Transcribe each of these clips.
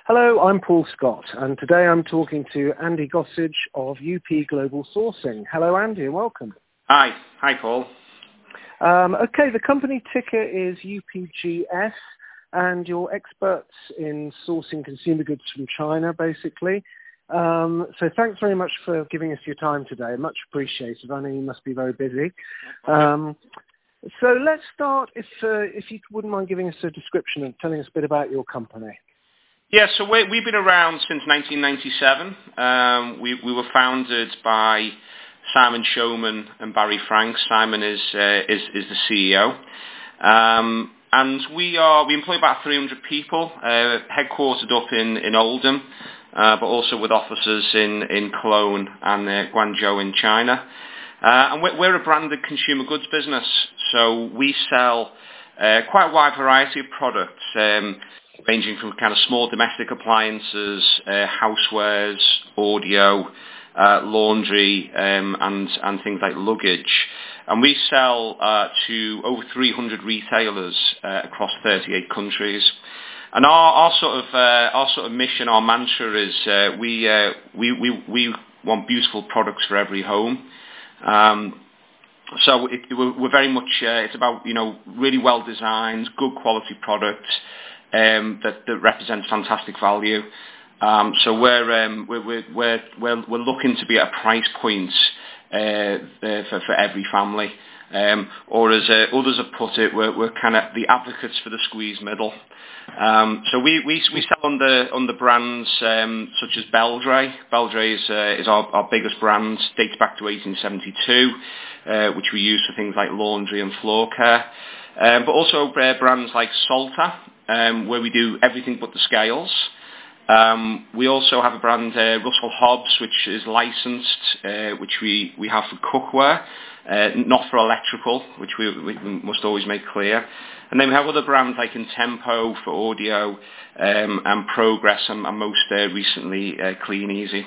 Hello, I'm Paul Scott, and today I'm talking to Andy Gossage of UP Global Sourcing. Hello, Andy, and welcome. Hi. Hi, Paul. Okay, the company ticker is UPGS, and you're experts in sourcing consumer goods from China, basically. So thanks very much for giving us your time today. Much appreciated. I know you must be very busy. So let's start, if you wouldn't mind giving us a description and telling us a bit about your company. Yeah, so we've been around since 1997. We were founded by Simon Showman and Barry Franks. Simon is the CEO. And we employ about 300 people, headquartered up in Oldham, but also with offices in Cologne and Guangzhou in China. And we're a branded consumer goods business, so we sell quite a wide variety of products, ranging from kind of small domestic appliances, housewares, audio, laundry, and things like luggage. And we sell to over 300 retailers across 38 countries. And our sort of mission, our mantra is we want beautiful products for every home. So we're very much it's about really well designed, good quality products that represent fantastic value. So we're looking to be at a price point for every family, or as others have put it, we're kind of the advocates for the squeeze middle. So we sell under brands such as Beldray. Beldray is our biggest brand, dates back to 1872, which we use for things like laundry and floor care. But also brands like Salter, where we do everything but the scales. We also have a brand, Russell Hobbs, which is licensed, which we have for cookware, not for electrical, which we must always make clear. And then we have other brands like Intempo for audio, and Progress, and most recently Clean Easy.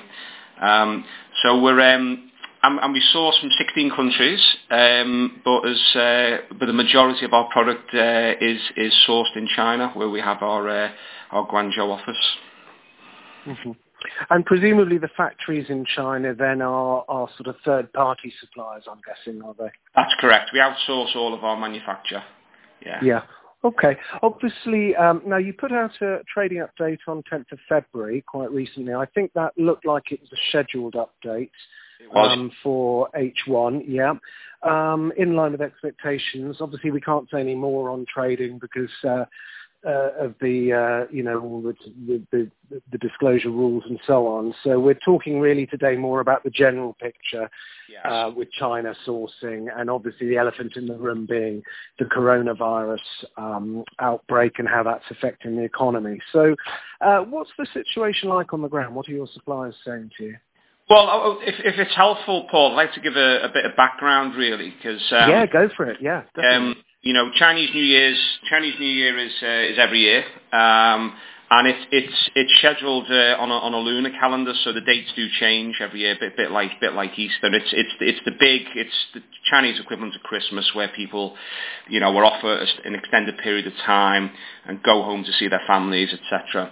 So we're and we source from 16 countries, but the majority of our product is sourced in China, where we have our Guangzhou office. Mm-hmm. And presumably the factories in China then are sort of third-party suppliers, I'm guessing, are they? That's correct. We outsource all of our manufacture. Yeah. Yeah. Okay. Obviously, now you put out a trading update on 10th of February quite recently. I think that looked like it was a scheduled update for H1. Yeah. In line with expectations. Obviously, we can't say any more on trading because of the all the disclosure rules and so on. So we're talking really today more about the general picture, yes, with China sourcing, and obviously the elephant in the room being the coronavirus outbreak and how that's affecting the economy. So what's the situation like on the ground? What are your suppliers saying to you? Well, if it's helpful, Paul, I'd like to give a bit of background, really, because yeah, go for it. Yeah, definitely. Chinese New Year is every year, and it's scheduled on a lunar calendar, so the dates do change every year, bit like Easter. It's the Chinese equivalent to Christmas, where people, are off for an extended period of time and go home to see their families, etc.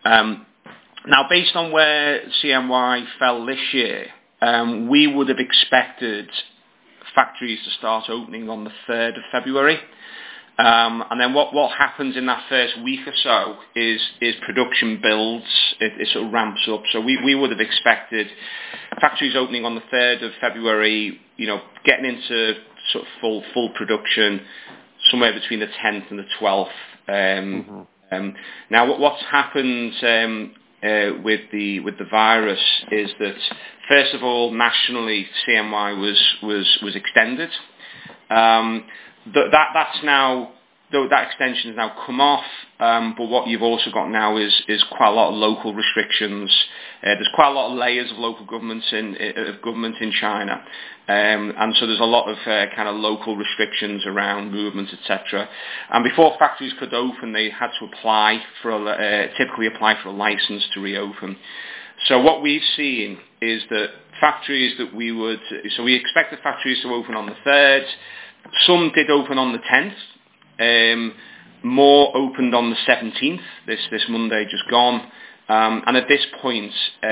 Now, based on where CNY fell this year, we would have expected factories to start opening on the 3rd of February. And then what happens in that first week or so is production builds, it sort of ramps up. So we would have expected factories opening on the 3rd of February, getting into sort of full production somewhere between the 10th and the 12th. Now what's happened with the virus is that, first of all, nationally CNY was extended. That extension has now come off, but what you've also got now is quite a lot of local restrictions. There's quite a lot of layers of local government in China, and so there's a lot of kind of local restrictions around movement, etc. And before factories could open, they had to typically apply for a license to reopen. So what we've seen is that factories we expect the factories to open on the 3rd. Some did open on the 10th, more opened on the 17th, this Monday just gone, and at this point,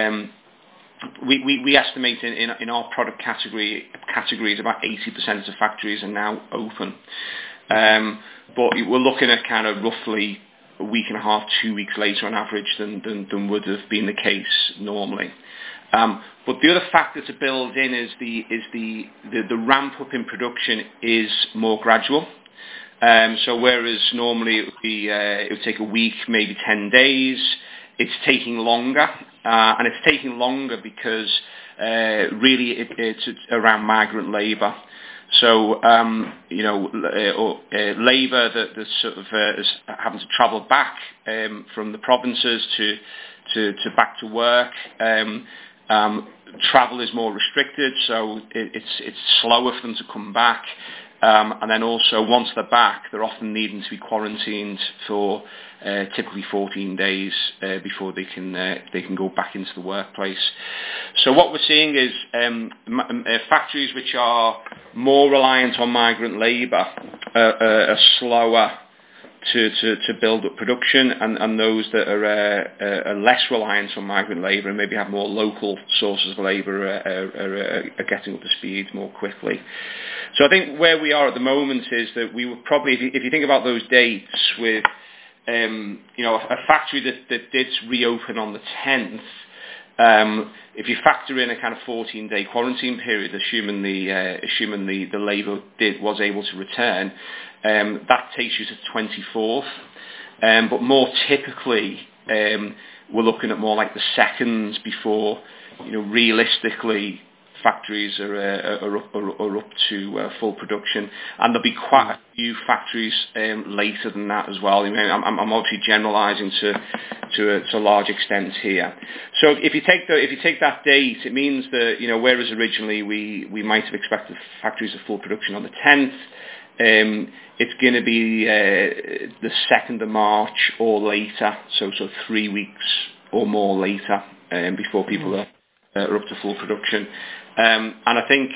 we estimate in our product categories about 80% of factories are now open. But we're looking at kind of roughly a week and a half, 2 weeks later on average than would have been the case normally. But the other factor to build in is the ramp up in production is more gradual. So whereas normally it would take a week, maybe 10 days, it's taking longer, and it's taking longer because really it's around migrant labour. So labour that sort of is having to travel back from the provinces to back to work. Travel is more restricted, so it's slower for them to come back. And then also, once they're back, they're often needing to be quarantined for typically 14 days before they can go back into the workplace. So what we're seeing is factories which are more reliant on migrant labour are slower to build up production, and those that are less reliant on migrant labour and maybe have more local sources of labour are getting up to speed more quickly. So I think where we are at the moment is that we would probably, if you think about those dates with, a factory that did reopen on the 10th, if you factor in a kind of 14-day quarantine period, assuming the labour was able to return, that takes you to the 24th. But more typically, we're looking at more like the seconds before, realistically, factories are up to full production, and there'll be quite a few factories later than that as well. I'm obviously generalising to a large extent here. So if you take that date, it means that whereas originally we might have expected factories at full production on the 10th, it's going to be the 2nd of March or later, so 3 weeks or more later before people are up to full production. And I think,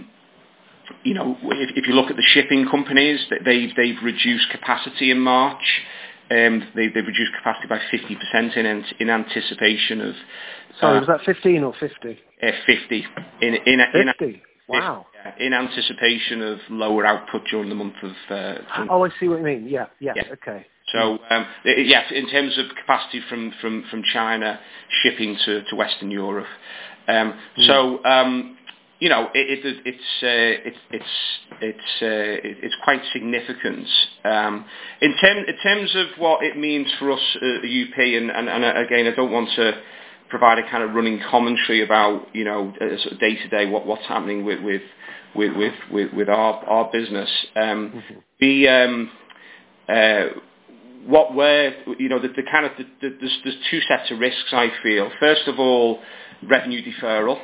if you look at the shipping companies, they've reduced capacity in March. They've reduced capacity by 50% in anticipation of... Sorry, was that 15 or 50? 50. 50? Wow. In anticipation of lower output during the month of... I see what you mean. Yeah. Okay. So, in terms of capacity from China shipping to Western Europe. So, it's quite significant. In terms of what it means for us at the UP, and again, I don't want to provide a kind of running commentary about sort of day to day what's happening with our business. What we're, there's two sets of risks, I feel. First of all, revenue deferral.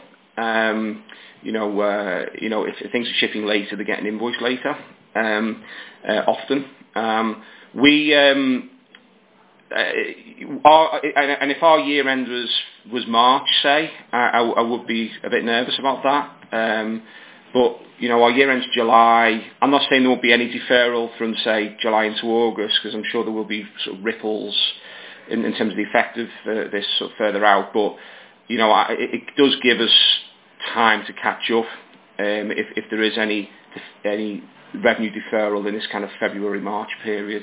If things are shipping later, they're getting invoiced later, often. And if our year end was March, say, I would be a bit nervous about that. But our year end's July. I'm not saying there won't be any deferral from, say, July into August, because I'm sure there will be sort of ripples in terms of the effect of this sort of further out. But it does give us time to catch up if there is any revenue deferral in this kind of February-March period.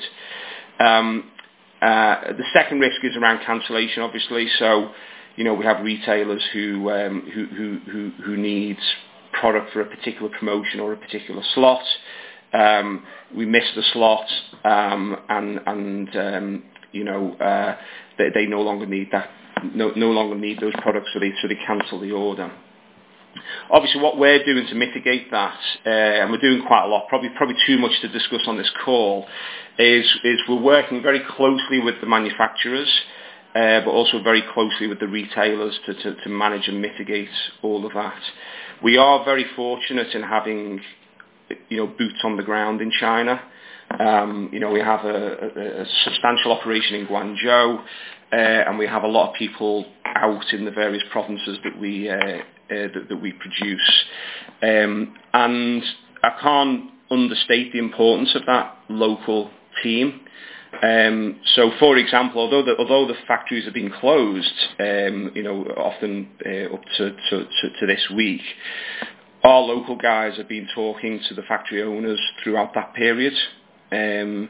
The second risk is around cancellation, obviously. So, we have retailers who need product for a particular promotion or a particular slot. We miss the slot, and they no longer need that. No longer need those products, so they cancel the order. Obviously, what we're doing to mitigate that, and we're doing quite a lot, probably too much to discuss on this call, is we're working very closely with the manufacturers, but also very closely with the retailers to manage and mitigate all of that. We are very fortunate in having, boots on the ground in China. We have a substantial operation in Guangzhou, and we have a lot of people out in the various provinces that we produce. And I can't understate the importance of that local team. So, for example, although the factories have been closed, often up to this week, our local guys have been talking to the factory owners throughout that period, and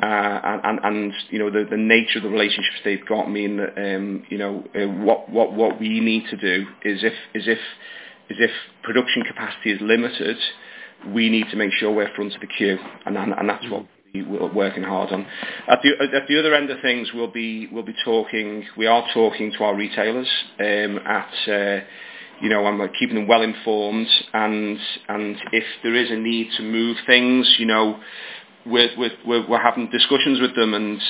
the nature of the relationships they've got mean that what we need to do is if production capacity is limited, we need to make sure we're front of the queue, and that's what we're working hard on. At the other end of things, we are talking to our retailers and we're keeping them well informed, and if there is a need to move things, we're having discussions with them, and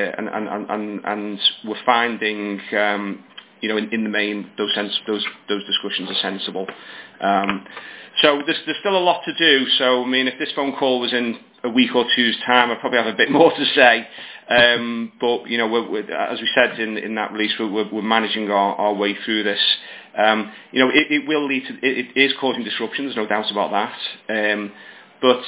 we're finding in the main those discussions are sensible. So there's still a lot to do. So I mean, if this phone call was in a week or two's time, I'd probably have a bit more to say. But we're, as we said in that release, we're managing our way through this. It will lead to it is causing disruption. There's no doubt about that. But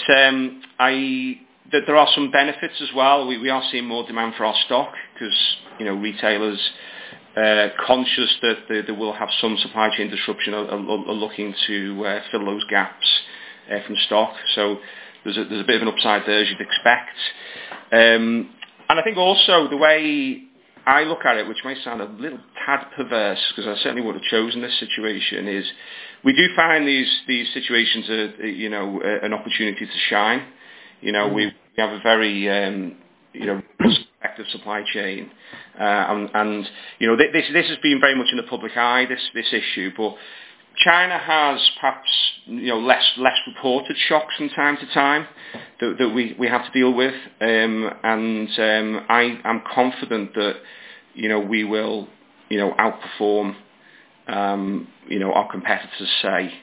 there are some benefits as well. We are seeing more demand for our stock because retailers, conscious that they will have some supply chain disruption, are looking to fill those gaps from stock. So there's a bit of an upside there, as you'd expect. And I think also the way I look at it, which may sound a little tad perverse, because I certainly would have chosen this situation, is we do find these situations an opportunity to shine. We have a very effective supply chain, and this has been very much in the public eye, this issue, but China has perhaps less reported shocks from time to time that we have to deal with, and I'm confident that we will outperform our competitors, say,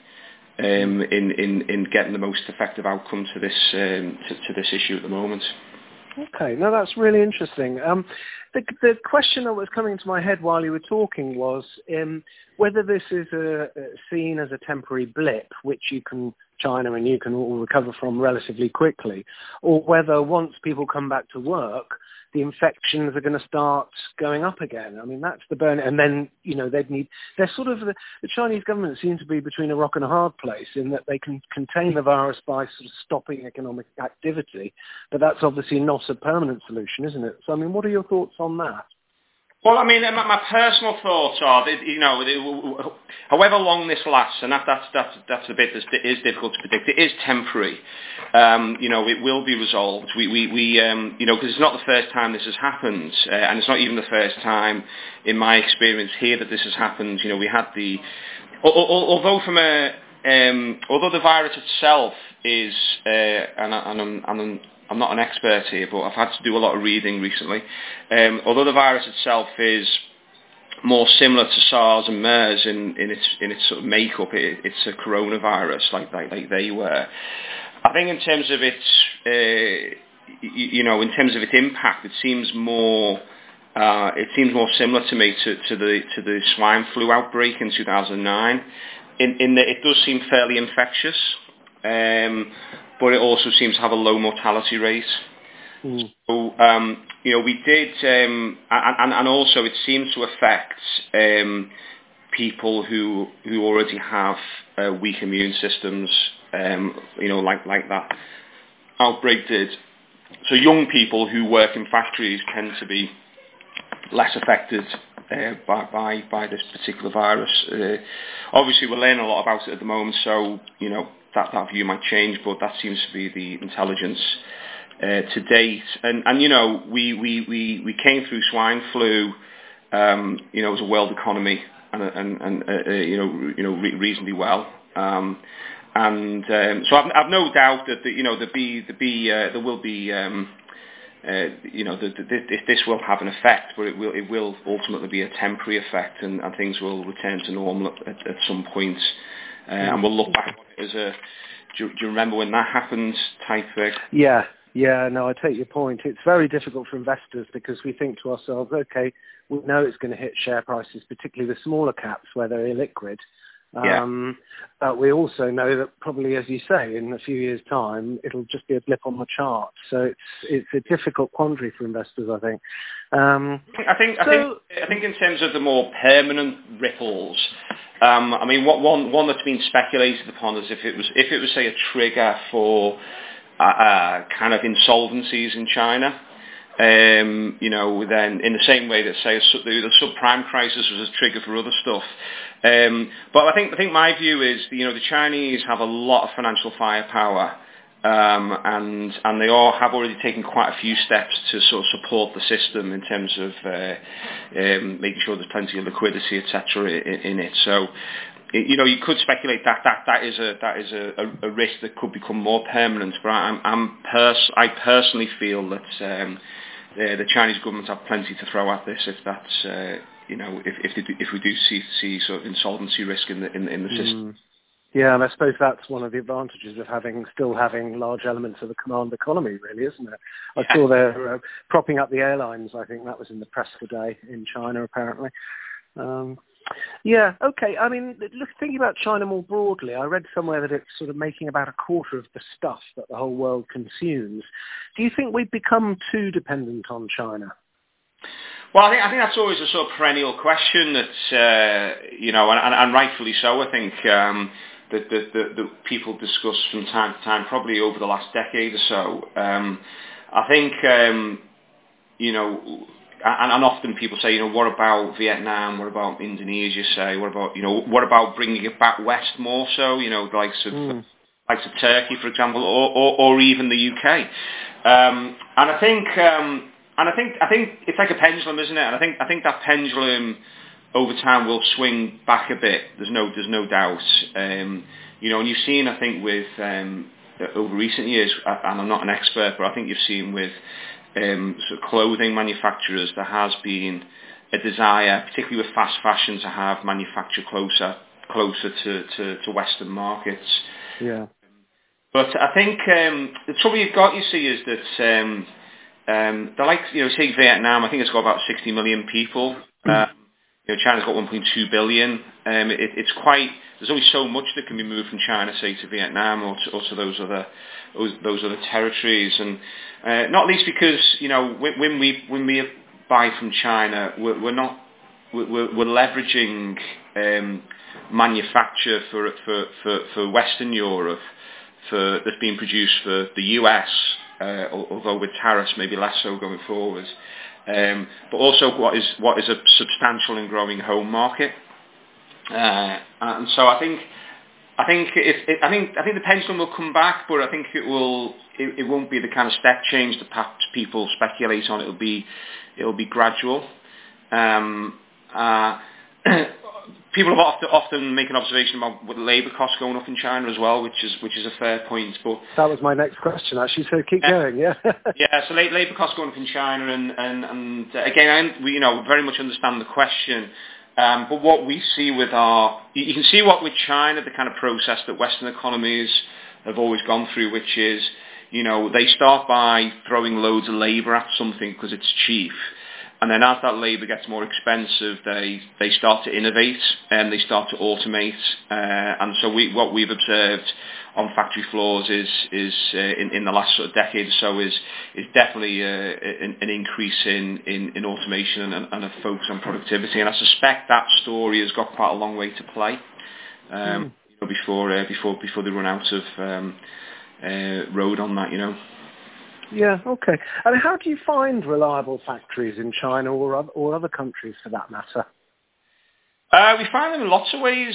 in getting the most effective outcome to this issue at the moment. Okay, no, that's really interesting. The question that was coming to my head while you were talking was whether this is seen as a temporary blip, which China and you can all recover from relatively quickly, or whether once people come back to work, the infections are going to start going up again. I mean, that's the burn. And then, they're sort of, the Chinese government seems to be between a rock and a hard place in that they can contain the virus by sort of stopping economic activity. But that's obviously not a permanent solution, isn't it? So, I mean, what are your thoughts on that? Well, I mean, my personal thoughts are that, however long this lasts, and that's a bit that is difficult to predict. It is temporary. It will be resolved. We because it's not the first time this has happened, and it's not even the first time in my experience here that this has happened. We had although the virus itself is, I'm not an expert here, but I've had to do a lot of reading recently. Although the virus itself is more similar to SARS and MERS in its sort of makeup, it's a coronavirus like they were. I think in terms of its impact, it seems more similar to me to the swine flu outbreak in 2009. In that it does seem fairly infectious. But it also seems to have a low mortality rate. So, we did, and also it seems to affect people who already have weak immune systems, like that outbreak did. So young people who work in factories tend to be less affected by this particular virus. Obviously, we're learning a lot about it at the moment, so that view might change, but that seems to be the intelligence to date. And we came through swine flu, as a world economy, and reasonably well. So I've no doubt that there will be. This will have an effect, but it will ultimately be a temporary effect, and things will return to normal at some point. And we'll look back on it as do you remember when that happened type thing? Yeah, no, I take your point. It's very difficult for investors because we think to ourselves, okay, we know it's going to hit share prices, particularly the smaller caps where they're illiquid. But we also know that probably, as you say, in a few years' time, it'll just be a blip on the chart. So it's a difficult quandary for investors, I think. I think in terms of the more permanent ripples, I mean, one that's been speculated upon is if it was say a trigger for kind of insolvencies in China. Then in the same way that say the subprime crisis was a trigger for other stuff. But I think my view is the Chinese have a lot of financial firepower, and they all have already taken quite a few steps to sort of support the system in terms of making sure there's plenty of liquidity, etc. in it. So you could speculate that is a risk that could become more permanent. But I personally feel that the Chinese government have plenty to throw at this if that's if we do see sort of insolvency risk in the system. Yeah, and I suppose that's one of the advantages of still having large elements of the command economy, really, isn't it? I saw they're propping up the airlines. I think that was in the press today in China, apparently. Yeah, okay. I mean, thinking about China more broadly, I read somewhere that it's sort of making about a quarter of the stuff that the whole world consumes. Do you think we've become too dependent on China? Well, I think that's always a sort of perennial question that, and rightfully so, I think, that people discuss from time to time, probably over the last decade or so. I think, and often people say, what about Vietnam? What about Indonesia? Say, what about bringing it back west more so? The likes of Turkey, for example, or even the UK. And I think it's like a pendulum, isn't it? And I think that pendulum over time will swing back a bit. There's no doubt. And you've seen, I think, with over recent years, and I'm not an expert, but I think you've seen with sort of clothing manufacturers, there has been a desire, particularly with fast fashion, to have manufacture closer to Western markets. Yeah. But I think the trouble you've got, you see, is that they're like, say Vietnam, I think it's got about 60 million people. China's got 1.2 billion. It's quite. There's only so much that can be moved from China, say, to Vietnam or to those other territories, and not least because when we buy from China, we're leveraging manufacture for Western Europe that's being produced for the US, although with tariffs maybe less so going forward. But also what is a substantial and growing home market, and so I think the pendulum will come back, but I think it won't be the kind of step change that perhaps people speculate on. It'll be gradual. People have often make an observation about with labour costs going up in China as well, which is a fair point. But that was my next question, actually. So keep going, yeah. Yeah. So labour costs going up in China, and again, we very much understand the question. But what we see you can see what with China, the kind of process that Western economies have always gone through, which is, they start by throwing loads of labour at something because it's cheap. And then as that labour gets more expensive, they start to innovate and they start to automate. And so what we've observed on factory floors is in the last sort of decade or so is definitely an increase in automation and a focus on productivity. And I suspect that story has got quite a long way to play before they run out of road on that. Yeah, okay. And how do you find reliable factories in China or other countries for that matter? We find them in lots of ways.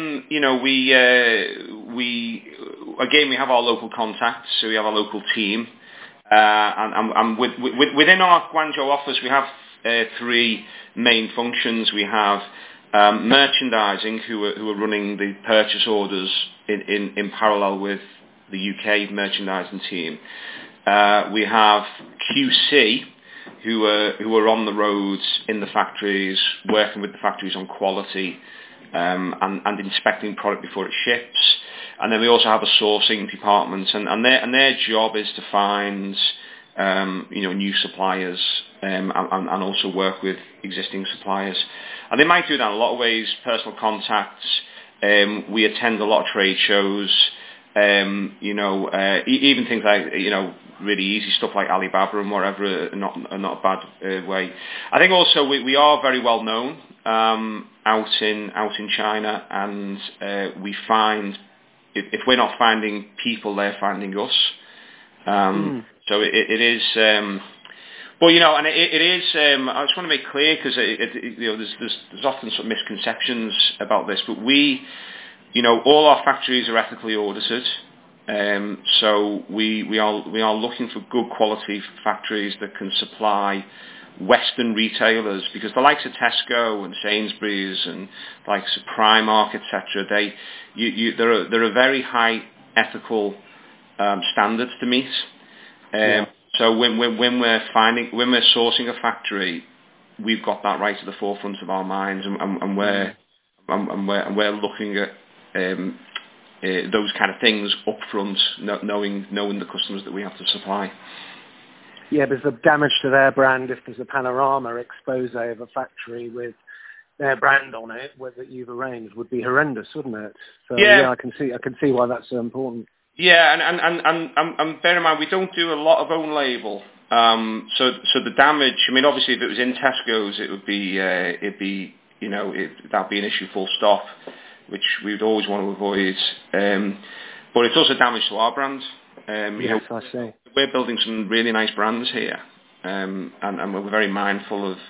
We have our local contacts, so we have our local team, and within our Guangzhou office we have three main functions. We have merchandising, who are running the purchase orders in parallel with the UK merchandising team. We have QC, who are on the roads in the factories, working with the factories on quality and inspecting product before it ships. And then we also have a sourcing department, and their job is to find new suppliers and also work with existing suppliers. And they might do that in a lot of ways: personal contacts, We attend a lot of trade shows. Even things like really easy stuff like Alibaba and whatever are not a bad way. I think also we are very well known out in China, and we find if we're not finding people, they're finding us. So it is. But and it is. I just want to make clear because there's often some misconceptions about this, but we. All our factories are ethically audited, so we are looking for good quality factories that can supply Western retailers, because the likes of Tesco and Sainsbury's and the likes of Primark, etc. There are very high ethical standards to meet. So when we're sourcing a factory, we've got that right at the forefront of our minds, and we're looking at those kind of things up front, knowing the customers that we have to supply. Yeah, there's the damage to their brand if there's a panorama expose of a factory with their brand on it, that you've arranged, would be horrendous, wouldn't it? So I can see why that's so important. Yeah, and bear in mind, we don't do a lot of own label. So the damage. I mean, obviously, if it was in Tesco's, that'd be an issue full stop, which we would always want to avoid. But it's also damage to our brand. Yes, I see. We're building some really nice brands here, and we're very mindful of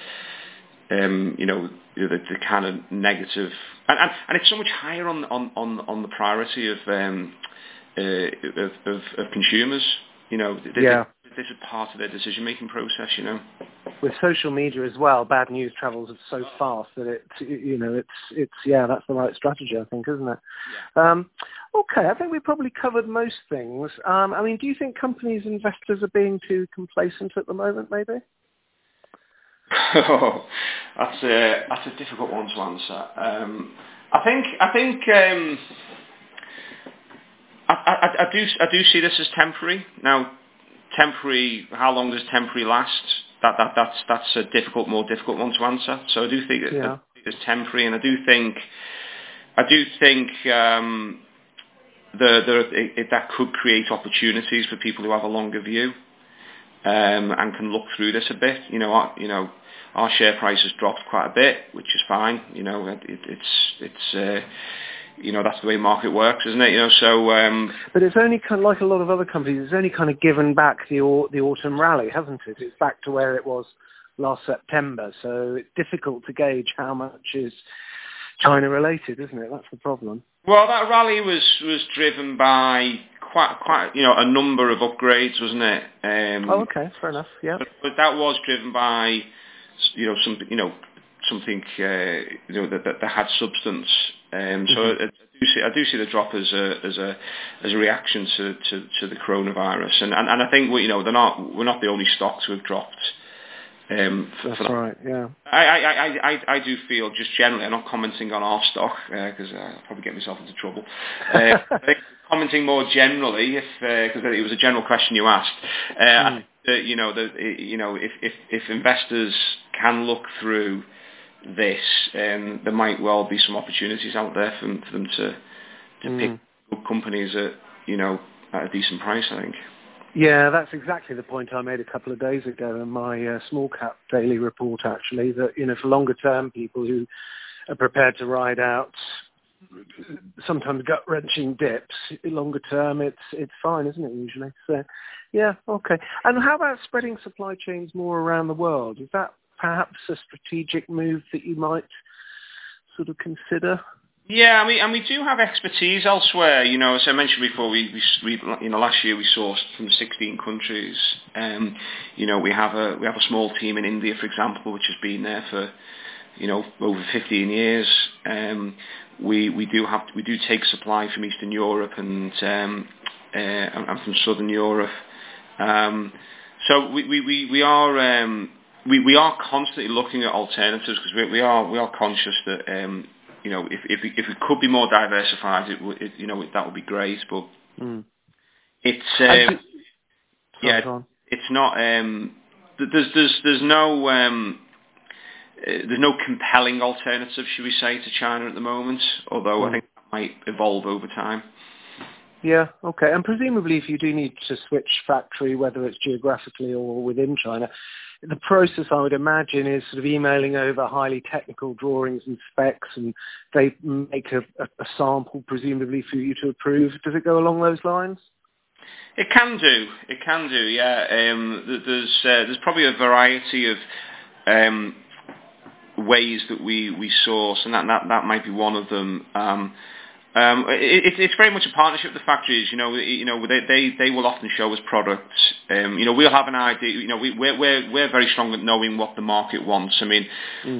the kind of negative, and it's so much higher on the priority of consumers. This is part of their decision-making process. With social media as well, bad news travels so fast that it's that's the right strategy, I think, isn't it? Yeah. Okay, I think we probably covered most things. I mean, do you think companies, investors are being too complacent at the moment, maybe? Oh, that's a difficult one to answer. I do see this as temporary. Now, temporary. How long does temporary last? That's a more difficult one to answer. So I do think it's temporary, and I do think that could create opportunities for people who have a longer view and can look through this a bit. Our share price has dropped quite a bit, which is fine. It's that's the way market works, isn't it? But it's only kind of like a lot of other companies. It's only kind of given back the autumn rally, hasn't it? It's back to where it was last September. So it's difficult to gauge how much is China related, isn't it? That's the problem. Well, that rally was driven by quite a number of upgrades, wasn't it? Okay, fair enough. Yeah. But that was driven by something that had substance. So I do see the drop as a reaction to the coronavirus, and I think we're not the only stocks who have dropped. That's right. Yeah. I do feel, just generally, I'm not commenting on our stock because I'll probably get myself into trouble. I think commenting more generally, because it was a general question you asked. I think that, if investors can look through this, there might well be some opportunities out there for them to pick good companies at a decent price, I think. Yeah, that's exactly the point I made a couple of days ago in my small cap daily report, actually, that for longer term people who are prepared to ride out sometimes gut wrenching dips, longer term it's fine, isn't it, usually? So yeah, okay. And how about spreading supply chains more around the world? Is that perhaps a strategic move that you might sort of consider? Yeah, we do have expertise elsewhere. As I mentioned before, we last year we sourced from 16 countries. We have a small team in India, for example, which has been there for over 15 years. We do take supply from Eastern Europe and from Southern Europe. So we are constantly looking at alternatives, because we are conscious that if we could be more diversified, that would be great. But it's it's not. There's no. there's no compelling alternative, should we say, to China at the moment, although I think that might evolve over time. Yeah, okay. And presumably if you do need to switch factory, whether it's geographically or within China, the process, I would imagine, is sort of emailing over highly technical drawings and specs, and they make a sample, presumably, for you to approve. Does it go along those lines? It can do, yeah. There's probably a variety of ways that we source, and that might be one of them. It's very much a partnership with the factories. They will often show us products. We'll have an idea. We're very strong at knowing what the market wants. I mean,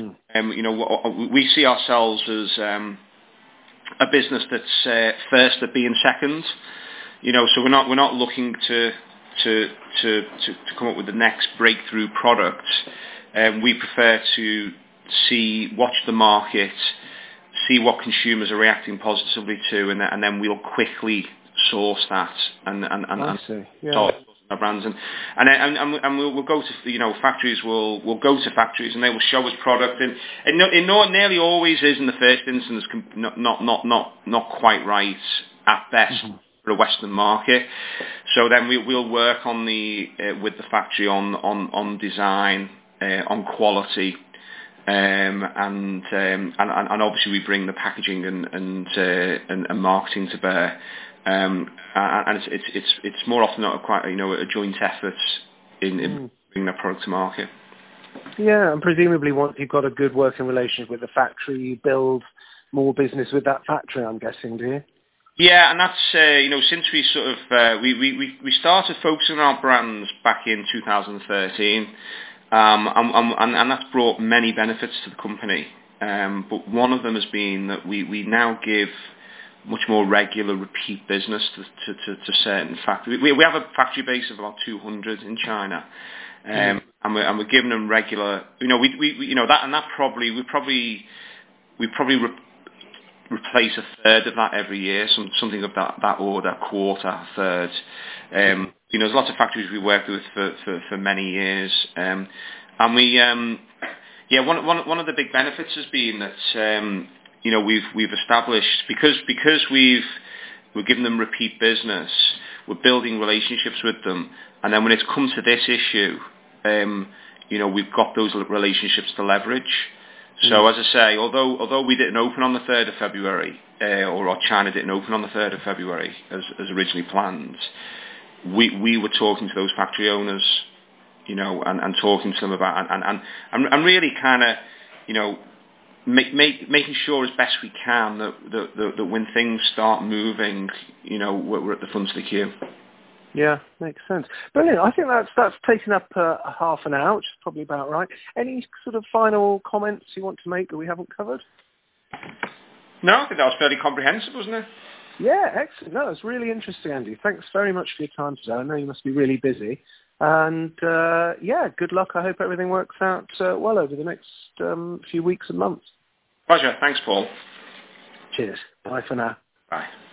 we see ourselves as a business that's first at being second. So we're not looking to come up with the next breakthrough product. We prefer to watch the market, see what consumers are reacting positively to, and then we'll quickly source that and start our brands, and we'll go to factories. We'll go to factories and they will show us product, and it nearly always is in the first instance not quite right at best. For a Western market, so then we'll work on with the factory on design, on quality, and obviously we bring the packaging and marketing to bear, and it's more often not a joint effort in bringing that product to market. Yeah, and presumably once you've got a good working relationship with the factory, you build more business with that factory, I'm guessing, do you? Yeah, and that's since we sort of we started focusing on our brands back in 2013, and that's brought many benefits to the company. But one of them has been that we now give much more regular repeat business to certain factories. We have a factory base of about 200 in China, and we're giving them regular. That probably replace a third of that every year, something of that order, quarter, a third. There's lots of factories we worked with for many years, and we one of the big benefits has been that we've established because we're giving them repeat business, we're building relationships with them, and then when it's come to this issue, we've got those relationships to leverage. So as I say, although we didn't open on the 3rd of February, or China didn't open on the 3rd of February as originally planned, we were talking to those factory owners, and talking to them about and really kind of, making sure as best we can that when things start moving, we're at the front of the queue. Yeah, makes sense. Brilliant. I think that's taken up half an hour, which is probably about right. Any sort of final comments you want to make that we haven't covered? No, I think that was fairly comprehensive, wasn't it? Yeah, excellent. No, it's really interesting, Andy. Thanks very much for your time today. I know you must be really busy. And, good luck. I hope everything works out well over the next few weeks and months. Pleasure. Thanks, Paul. Cheers. Bye for now. Bye.